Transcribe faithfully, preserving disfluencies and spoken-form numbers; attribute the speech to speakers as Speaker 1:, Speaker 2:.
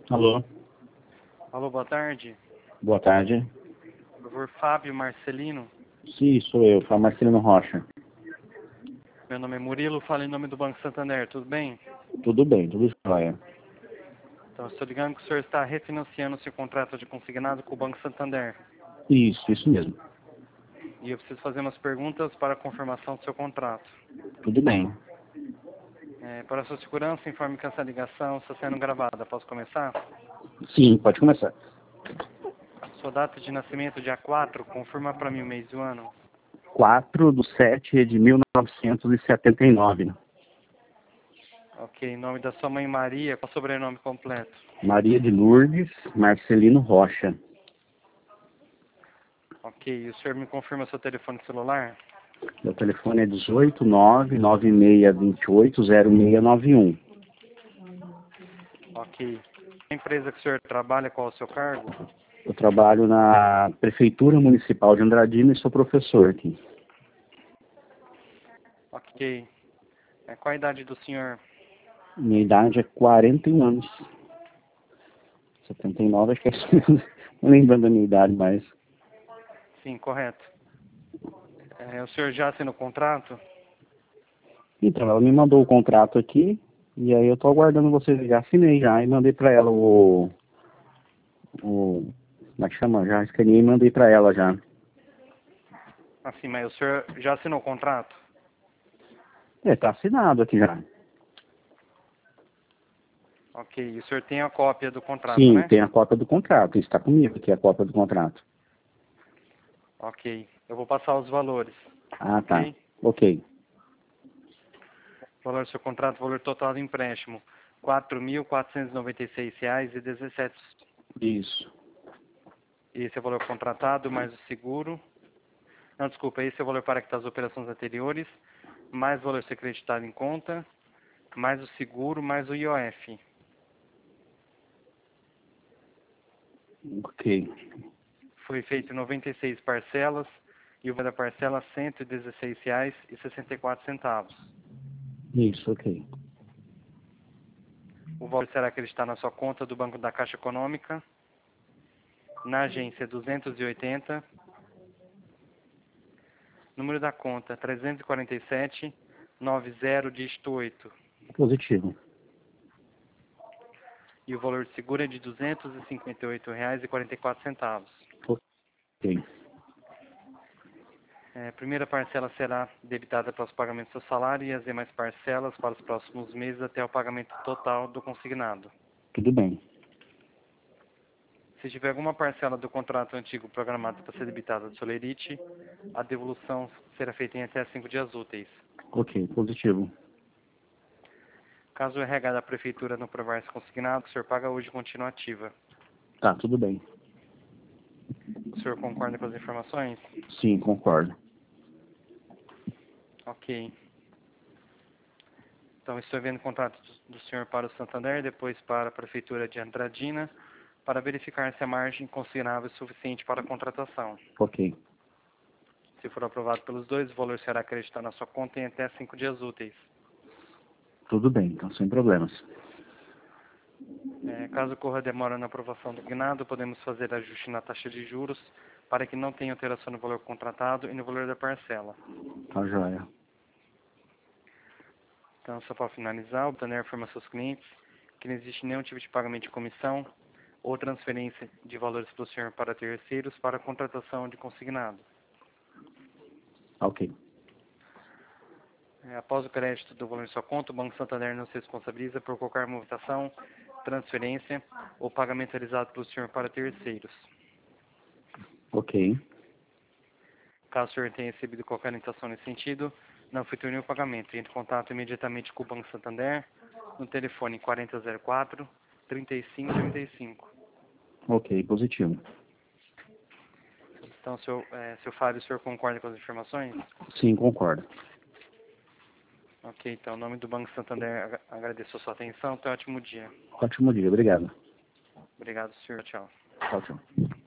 Speaker 1: Alô?
Speaker 2: Alô, boa tarde.
Speaker 1: Boa tarde.
Speaker 2: Doutor Fábio Marcelino.
Speaker 1: Sim, sou eu, Fábio Marcelino Rocha.
Speaker 2: Meu nome é Murilo, falo em nome do Banco Santander, tudo bem?
Speaker 1: Tudo bem, tudo jóia.
Speaker 2: Então, eu estou ligando que o senhor está refinanciando o seu contrato de consignado com o Banco Santander.
Speaker 1: Isso, isso mesmo.
Speaker 2: E eu preciso fazer umas perguntas para a confirmação do seu contrato.
Speaker 1: Tudo bem.
Speaker 2: É, para a sua segurança, informe que essa ligação está sendo gravada. Posso começar?
Speaker 1: Sim, pode começar.
Speaker 2: Sua data de nascimento, dia quatro, confirma para mim o mês e o ano.
Speaker 1: quatro de sete de mil novecentos e setenta e nove.
Speaker 2: Ok, nome da sua mãe Maria, qual o sobrenome completo?
Speaker 1: Maria de Lourdes Marcelino Rocha.
Speaker 2: Ok, e o senhor me confirma seu telefone celular?
Speaker 1: Meu telefone é dezoito, nove nove seis dois oito, zero seis nove um.
Speaker 2: Ok. A empresa que o senhor trabalha, qual é o seu cargo?
Speaker 1: Eu trabalho na Prefeitura Municipal de Andradina e sou professor aqui.
Speaker 2: Ok. É, qual a idade do senhor?
Speaker 1: Minha idade é quarenta e um anos. setenta e nove, acho que é isso mesmo. Não lembrando da minha idade mais.
Speaker 2: Sim, correto. É, o senhor já assinou o contrato?
Speaker 1: Então, ela me mandou o contrato aqui, e aí eu tô aguardando vocês. Já assinei já, e mandei pra ela o... o como é que chama? Já escaneei e mandei pra ela já.
Speaker 2: Assim, mas o senhor já assinou o contrato?
Speaker 1: É, tá assinado aqui já.
Speaker 2: Ok. E o senhor tem a cópia do contrato,
Speaker 1: Sim,
Speaker 2: né?
Speaker 1: tem a cópia do contrato. Está comigo aqui a cópia do contrato.
Speaker 2: Ok. Eu vou passar os valores.
Speaker 1: Ah, tá.
Speaker 2: Ok?
Speaker 1: Ok.
Speaker 2: O valor do seu contrato, o valor total do empréstimo, quatro mil quatrocentos e noventa e seis reais e dezessete centavos.
Speaker 1: Isso.
Speaker 2: Esse é o valor contratado, mais o seguro. Não, desculpa, esse é o valor para quitar as operações anteriores, mais o valor ser creditado em conta, mais o seguro, mais o I O F.
Speaker 1: Ok.
Speaker 2: Foi feito em noventa e seis parcelas e o valor da parcela cento e dezesseis reais e sessenta e quatro centavos.
Speaker 1: Isso, ok.
Speaker 2: O valor será acreditado na sua conta do Banco da Caixa Econômica, na agência duzentos e oitenta, número da conta trezentos e quarenta e sete, noventa, dígito oito.
Speaker 1: Positivo.
Speaker 2: E o valor de seguro é de duzentos e cinquenta e oito reais e quarenta e quatro centavos.
Speaker 1: Ok.
Speaker 2: É, a primeira parcela será debitada para os pagamentos do seu salário e as demais parcelas para os próximos meses até o pagamento total do consignado.
Speaker 1: Tudo bem.
Speaker 2: Se tiver alguma parcela do contrato antigo programada para ser debitada do Solerite, a devolução será feita em até cinco dias úteis.
Speaker 1: Ok, positivo.
Speaker 2: Caso o R H da Prefeitura não provar esse consignado, o senhor paga hoje continuativa.
Speaker 1: Tá, tudo bem.
Speaker 2: O senhor concorda com as informações?
Speaker 1: Sim, concordo.
Speaker 2: Ok. Então, estou vendo o contrato do, do senhor para o Santander, depois para a Prefeitura de Andradina, para verificar se a margem consignável é suficiente para a contratação.
Speaker 1: Ok.
Speaker 2: Se for aprovado pelos dois, o valor será acreditado na sua conta em até cinco dias úteis.
Speaker 1: Tudo bem, então sem problemas.
Speaker 2: É, caso ocorra demora na aprovação do consignado, podemos fazer ajuste na taxa de juros para que não tenha alteração no valor contratado e no valor da parcela.
Speaker 1: Tá joia.
Speaker 2: Então, só para finalizar, o Santander informa aos seus clientes que não existe nenhum tipo de pagamento de comissão ou transferência de valores do senhor para terceiros para a contratação de consignado.
Speaker 1: Ok.
Speaker 2: É, após o crédito do valor em sua conta, o Banco Santander não se responsabiliza por qualquer movimentação, transferência ou pagamento realizado pelo senhor para terceiros.
Speaker 1: Ok.
Speaker 2: Caso o senhor tenha recebido qualquer orientação nesse sentido, não efetue nenhum pagamento. Entre em contato imediatamente com o Banco Santander no telefone quarenta zero quatro, trinta e cinco trinta e cinco.
Speaker 1: Ok, positivo.
Speaker 2: Então, seu, é, seu Fábio, o senhor concorda com as informações?
Speaker 1: Sim, concordo.
Speaker 2: Ok, então, em nome do Banco Santander, ag- agradeço a sua atenção. Tenha um ótimo dia.
Speaker 1: Ótimo dia, obrigado.
Speaker 2: Obrigado, senhor. Tchau.
Speaker 1: Tchau, tchau.